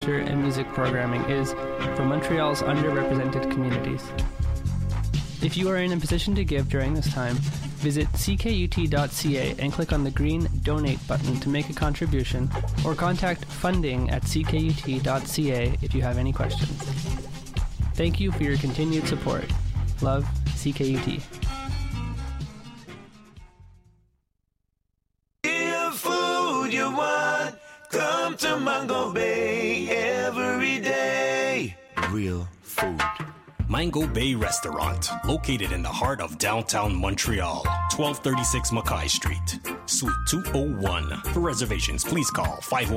theatre and music programming is for Montreal's underrepresented communities. If you are in a position to give during this time, visit ckut.ca and click on the green Donate button to make a contribution, or contact funding@ckut.ca if you have any questions. Thank you for your continued support. Love, CKUT. Real food you want, come to Mango Bay every day. Real food. Mango Bay Restaurant, located in the heart of downtown Montreal, 1236 Mackay Street, Suite 201. For reservations, please call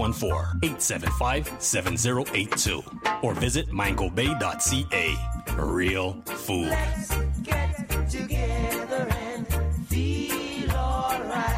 514-875-7082 or visit mangobay.ca. Real food. Let's get together and feel alright.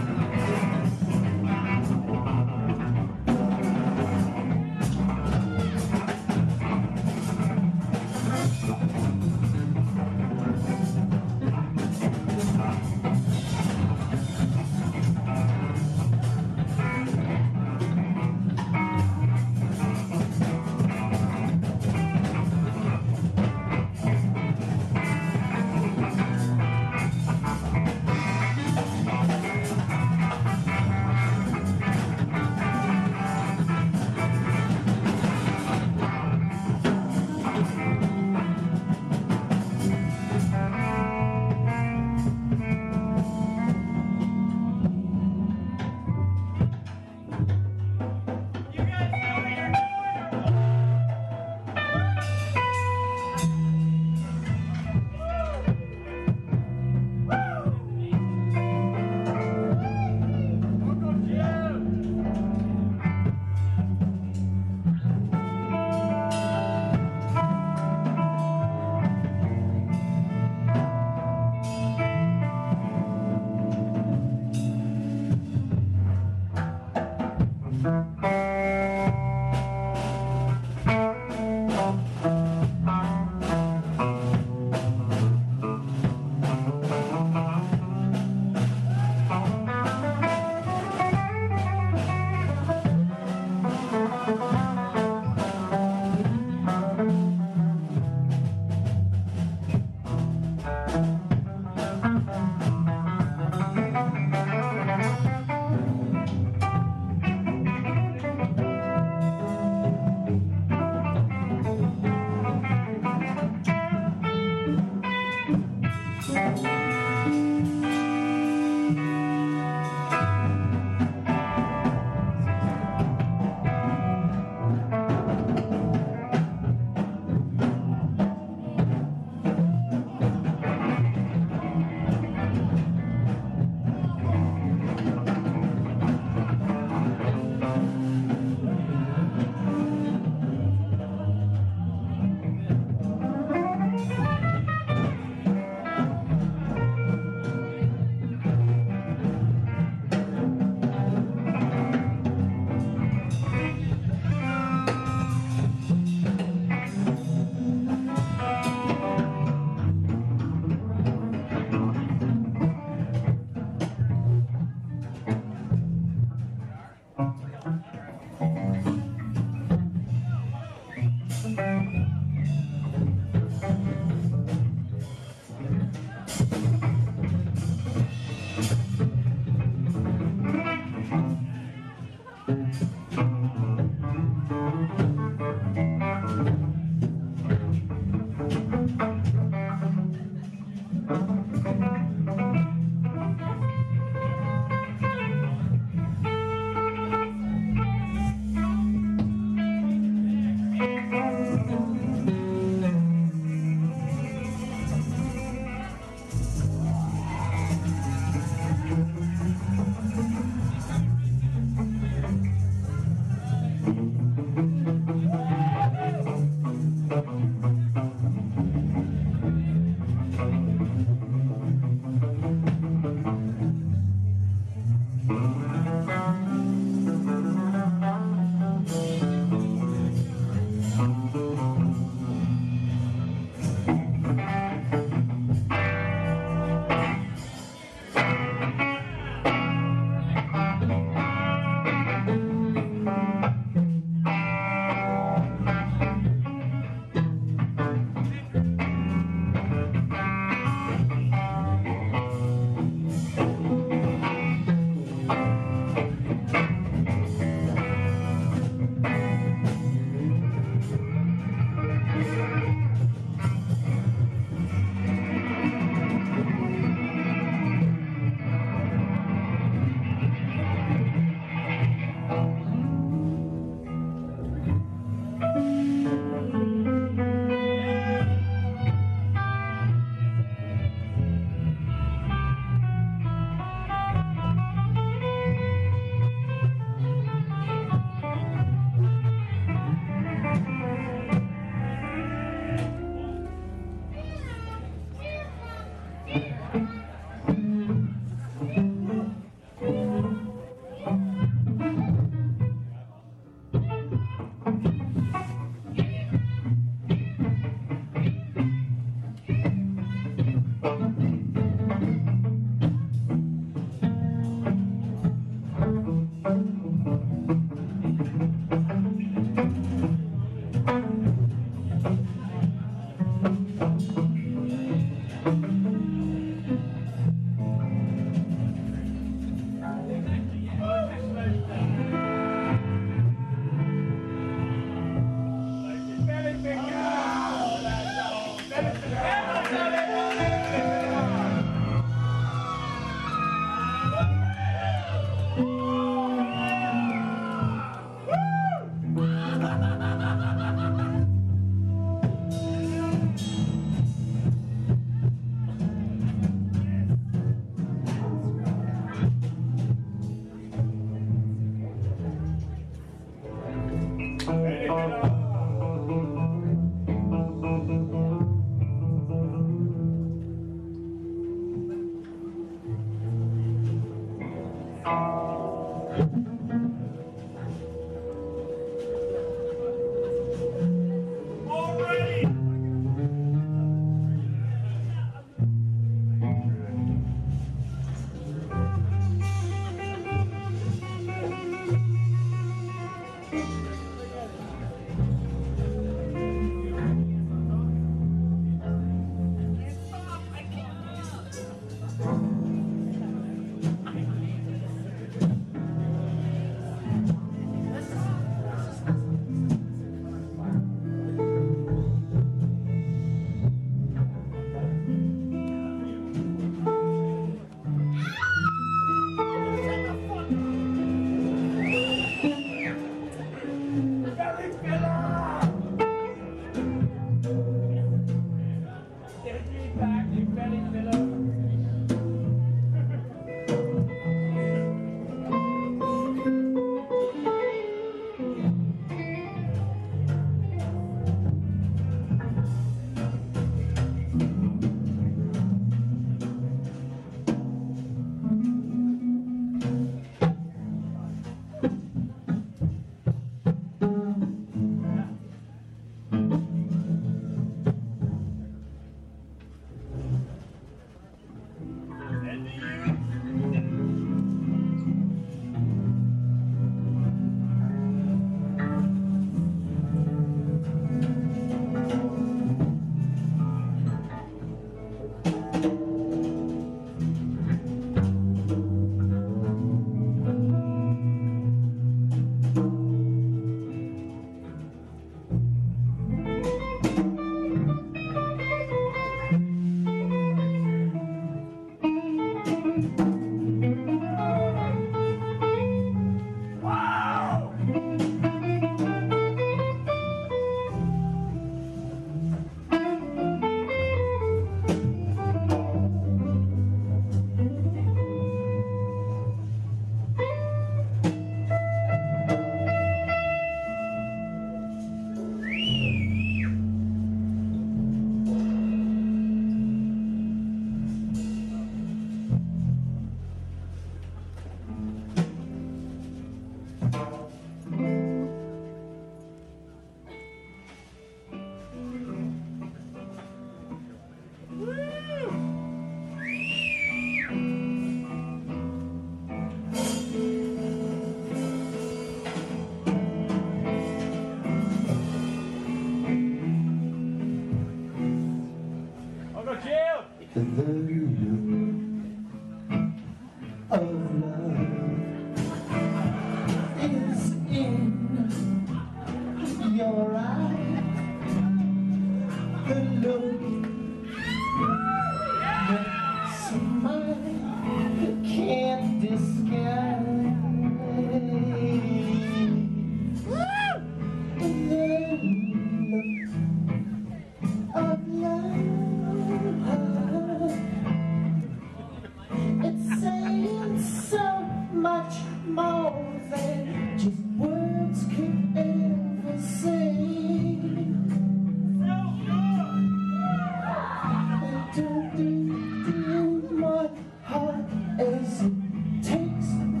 My heart as it takes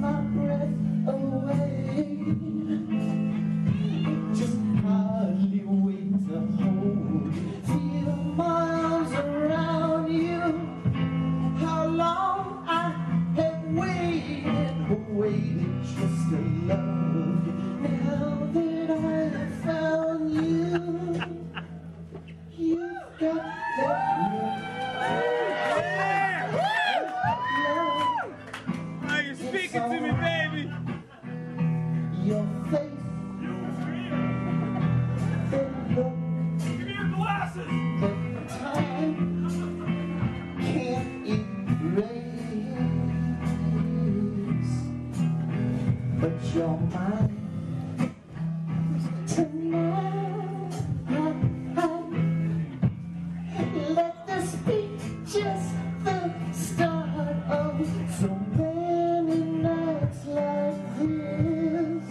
Are you speaking to me, baby? Your face. Give me your glasses. Time can't erase, but you're mine tonight. Let this be just the start of so many nights like this.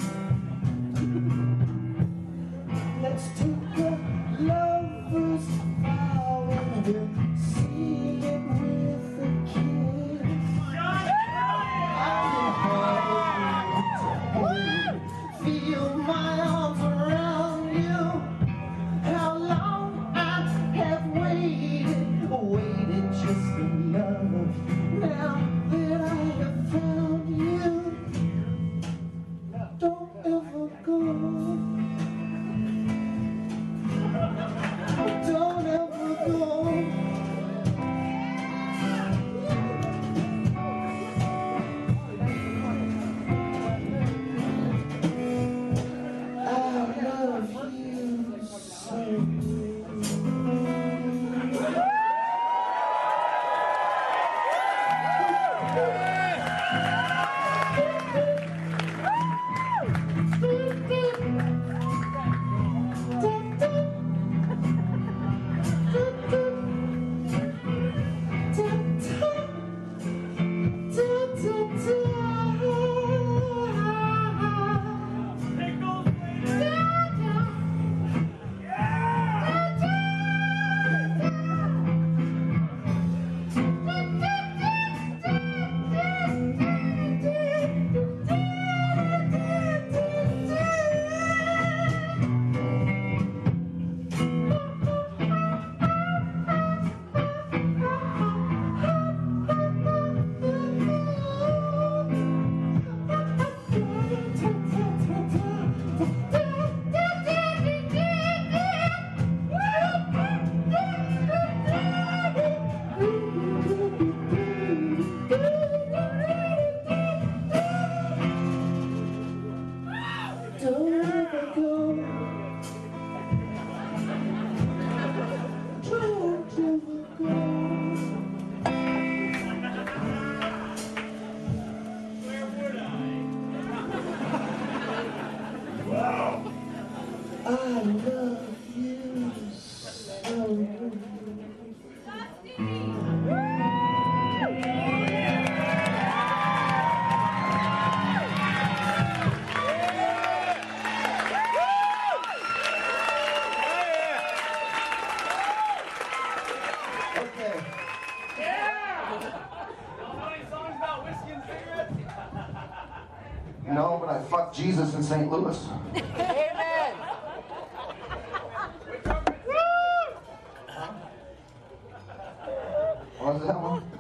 Let's take a lover's vow and we'll seal it with a kiss. Feel my arms around you. How long I have waited just to love. Now that I have found you, don't ever go. Don't ever go. I love you so. I love you so. No, but I fucked Jesus in St. Louis. Amen. What was that one?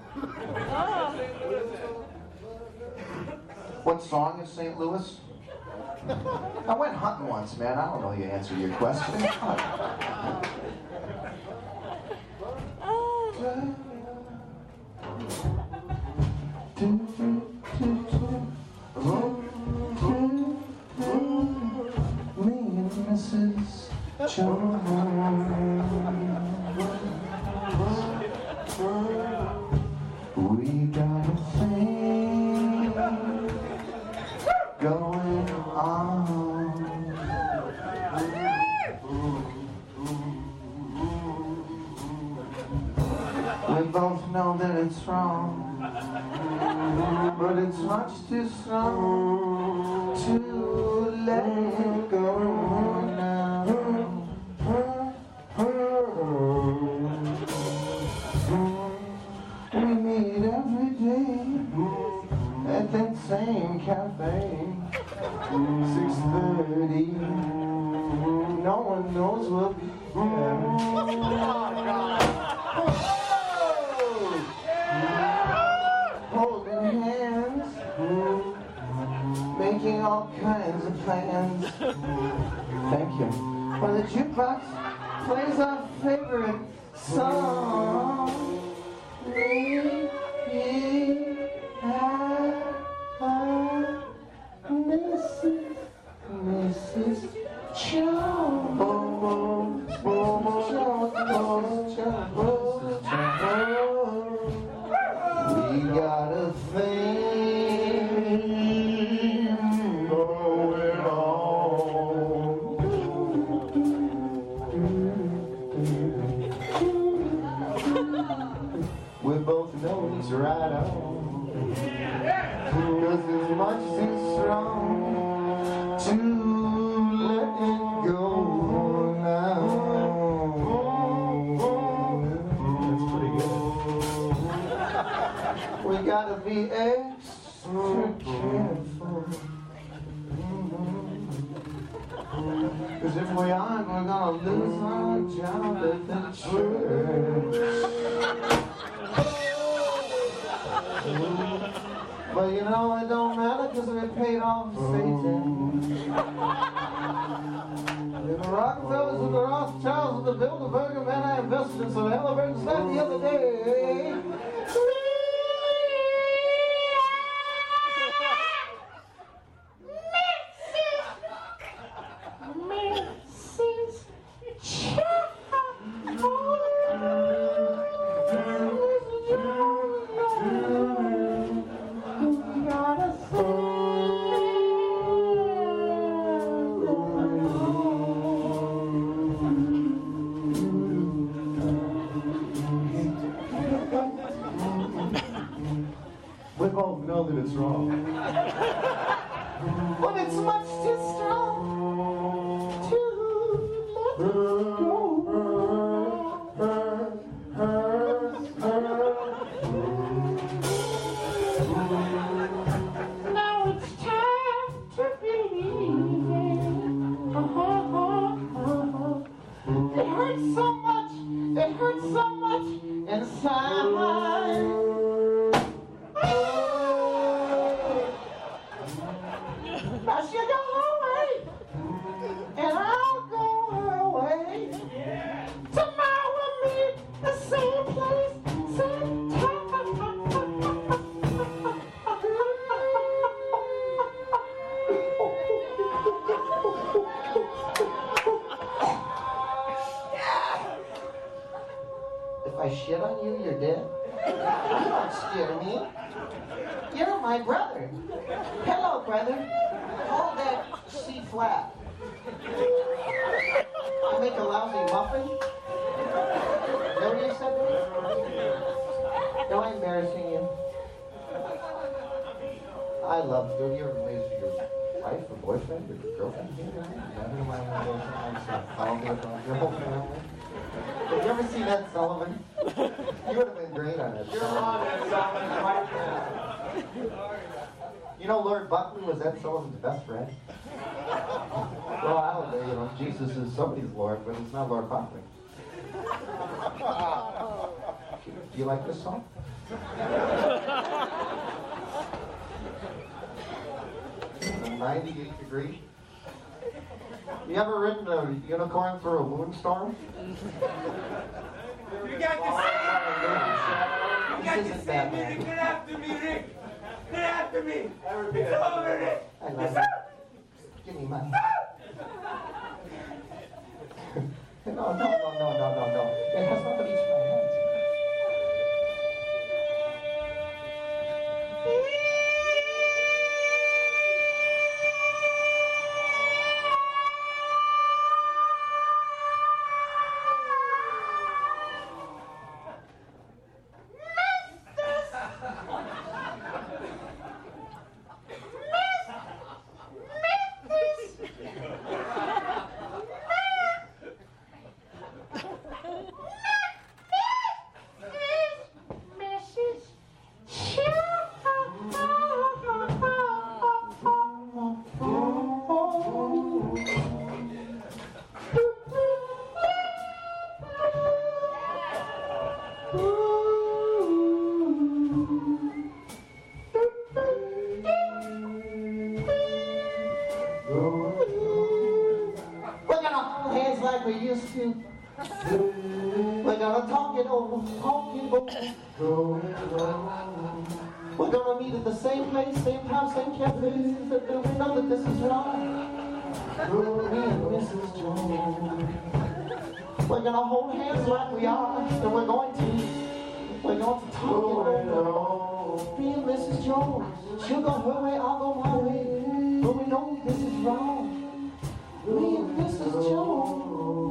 What song is St. Louis? I went hunting once, man. I don't know the answer to your question. Me and Mrs. Jones, we got a thing going on. We both know that it's wrong, but it's much too strong to let it go now. We meet every day at that same cafe, 6:30. No one knows we'll be holding hands, making all kinds of plans. song. Mrs. Jones. We got a thing going on. We both know it's right on. Cause as much as it's strong to let it go now. That's pretty good. We gotta be extra careful. Cause if we aren't, we're gonna lose our job at the church. But you know, it don't matter because we paid off Satan. The Rockefellers and the Rothschilds and the Bilderberger men I invested in some Halliburton stuff the other day. We both know that it's wrong. But it's much too strong to let it go. Now it's time to believe. It hurts so much. It hurts so much inside. Now she'll go her way, and I'll go her way. Tomorrow we'll meet the same place, same time. If I shit on you, you're dead. You don't scare me. You're my brother. Hello, brother. Hold that C flat. I make a lousy muffin. Know what you said to me? Am I embarrassing you? I love you. Have you ever made your wife or boyfriend or girlfriend? Your whole family? Did you ever see Ed Sullivan? You would have been great on it. You're on Ed Sullivan right now. You know Lord Buckley was Ed Sullivan's best friend? Well, I don't know, you know, Jesus is somebody's Lord, but it's not Lord Buckley. Do you like this song? 98 degrees. You ever ridden a unicorn through a moonstorm? You got the same music. Get after me, Rick. Get after me. It's over, Rick. I love it. Give me money. No. It has not reached my hands. We're gonna hold hands like we used to. We're gonna talk talking about going wrong. We're gonna meet at the same place, same time, same cafe. We know that this is wrong. Oh, me and Mrs. Jones. We're gonna hold hands like we are, and we're going to talk it over. Me and Mrs. Jones. She'll go her way, I'll go my way. But we know this is wrong. Me and Mrs. Jones.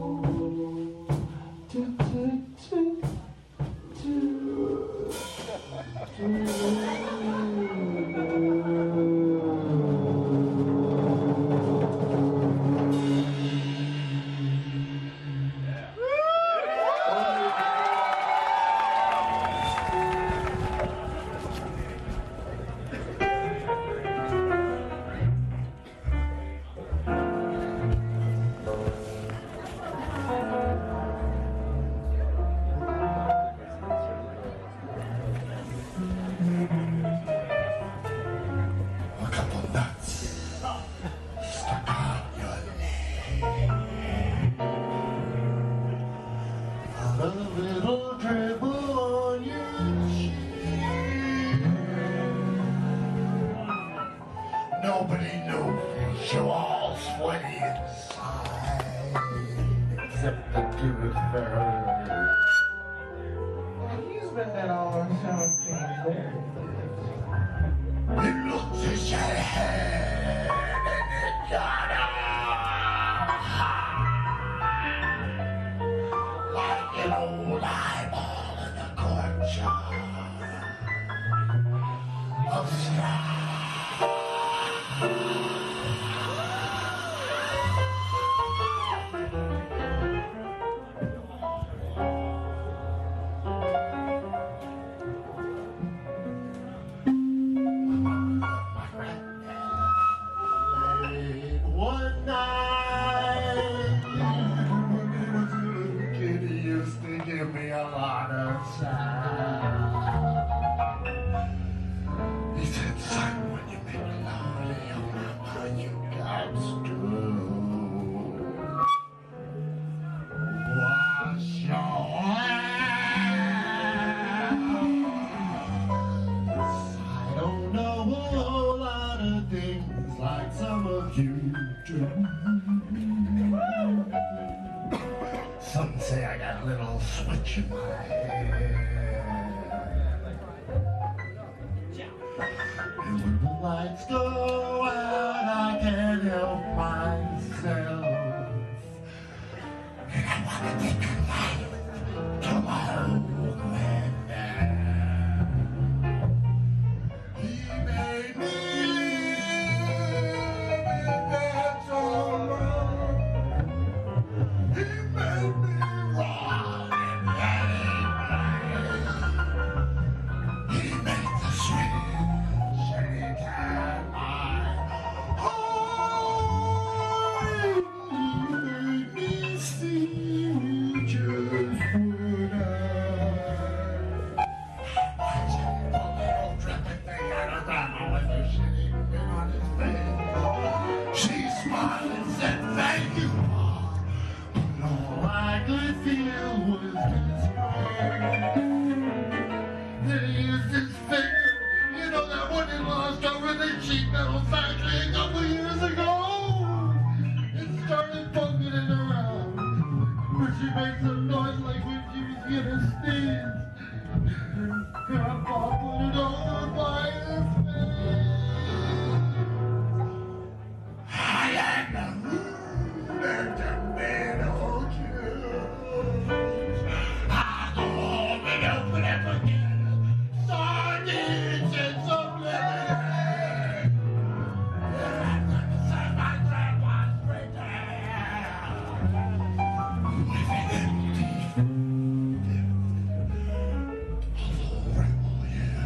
Nobody knows you're all sweaty inside, except the good fella. He's been dead all 17 years. It looks as your head and it got like an old eyeball in a courtyard of straw. One night, Kitty used to give me a lot of time. He said, son, when you make lonely, your mama, you got to wash your hands. I don't know a whole lot of things like some of you do. Some say I got a little switch in my head. And when the lights go out, I can't help myself. And I want to take a life to my old granddad. He made me live in that sorrow. He made me wrong and that ain't right. He made the switch anytime I made me see just what watch him pull that old dripping thing out of grandma with her shitty grin on his face. She smiled and said, thank you, Paul. But all I could feel was disgrace. Then he used his finger, you know that one he lost over the cheap metal factory a couple years ago, and started bumping it around. But she made some noise like when she was gonna sneeze. Grandpa put it over by his face. I am the moon and the middle Jews. I go home and open up again. Sardines and some lemonade. And I'm gonna serve my grandma's pretend. With an empty rebel, yeah.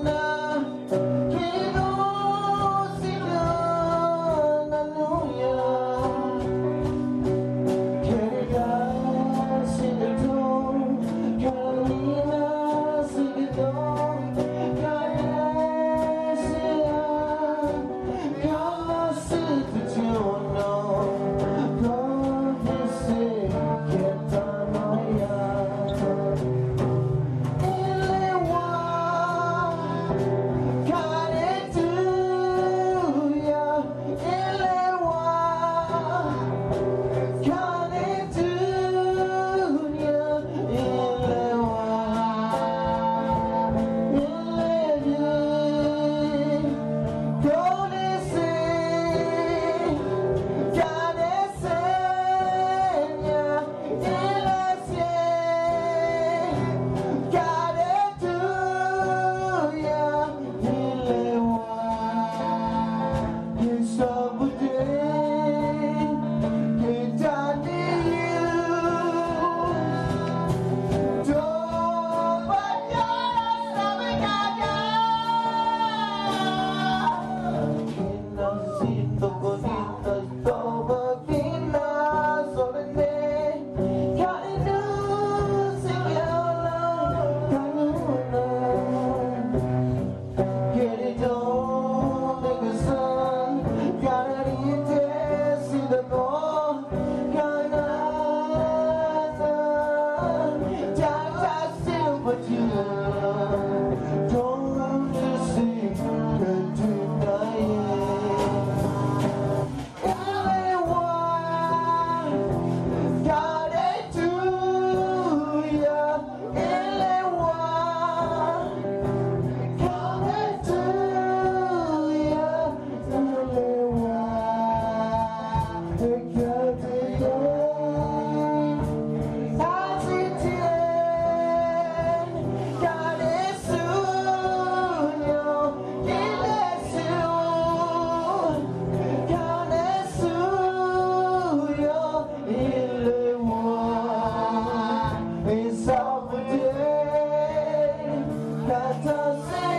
It's all for day.